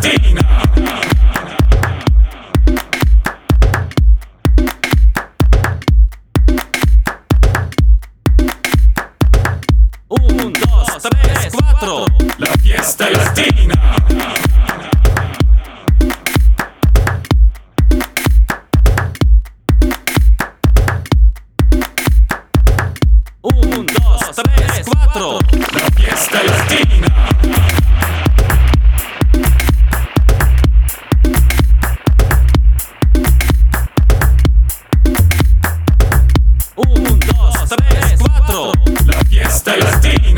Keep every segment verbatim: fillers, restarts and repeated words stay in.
latina. Un, dos, tres, cuatro. La fiesta latina. Un, dos, tres, cuatro. La fiesta latina. Un, dos, tres, cuatro. La fiesta latina.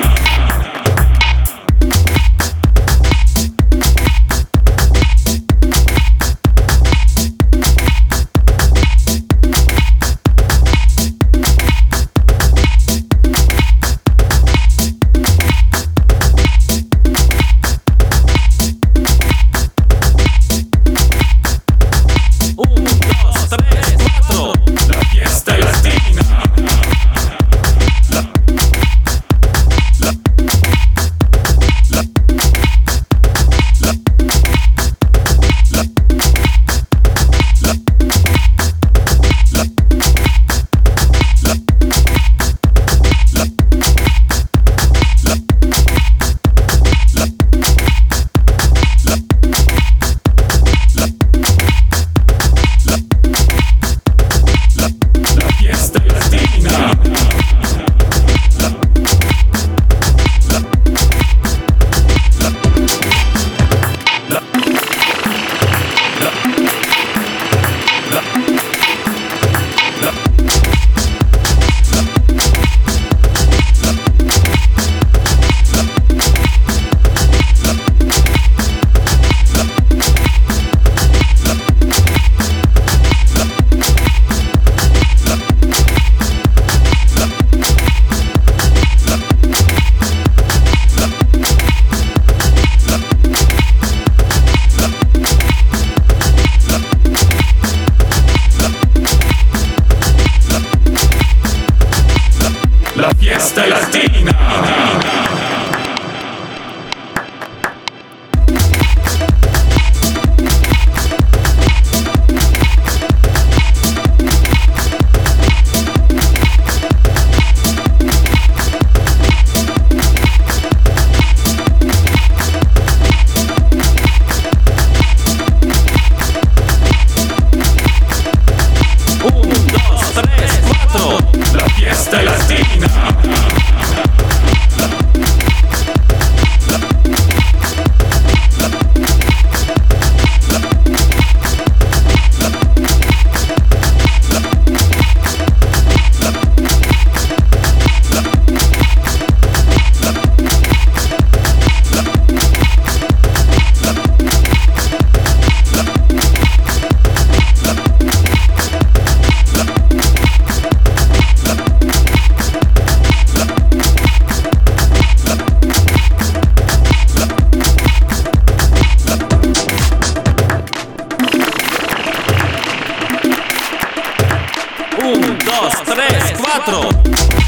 Un, dos, tres, cuatro. La fiesta latina. La, la, la, la, la, la, la, la, la, la, La fiesta latina. La, la, la, la, la, la, la, La fiesta latina. Un, dos, tres, cuatro. La fiesta latina. Un, dos, tres, cuatro.